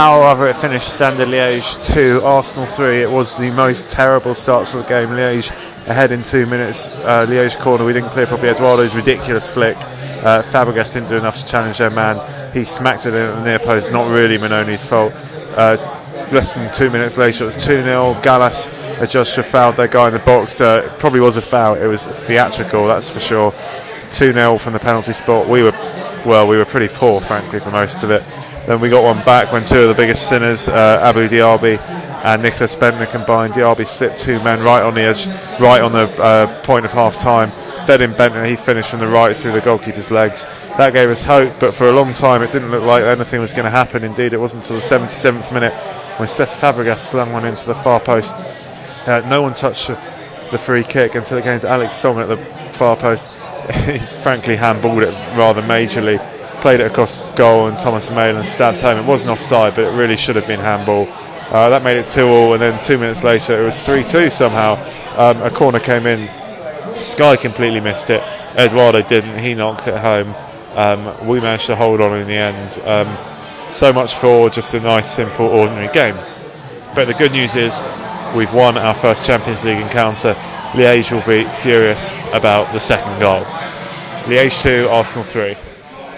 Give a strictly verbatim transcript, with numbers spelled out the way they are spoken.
However, it finished Standard Liège two, Arsenal three. It was the most terrible start to the game. Liège ahead in two minutes. Uh, Liège corner, we didn't clear properly. Eduardo's ridiculous flick. Uh, Fabregas didn't do enough to challenge their man. He smacked it in the near post. Not really Manoni's fault. Uh, less than two minutes later, it was two nil. Gallas adjudged to foul their guy in the box. Uh, it probably was a foul. It was theatrical, that's for sure. two nil from the penalty spot. We were, well, we were pretty poor, frankly, for most of it. Then we got one back when two of the biggest sinners, uh, Abu Diaby and Nicholas Bentner, combined. Diaby slipped two men right on the edge, right on the uh, point of half time. Fed in Bentner, he finished from the right through the goalkeeper's legs. That gave us hope, but for a long time it didn't look like anything was going to happen. Indeed, it wasn't until the seventy-seventh minute when Cesc Fabregas slung one into the far post. Uh, no one touched the free kick until it came to Alex Song at the far post. He frankly handballed it rather majorly. Played it across goal and Thomas Mayland stabbed home. It wasn't offside, but it really should have been handball. Uh, that made it two all, and then two minutes later it was three two somehow. Um, a corner came in. Sky completely missed it. Eduardo didn't. He knocked it home. Um, we managed to hold on in the end. Um, so much for just a nice, simple, ordinary game. But the good news is we've won our first Champions League encounter. Liège will be furious about the second goal. Liège two, Arsenal three.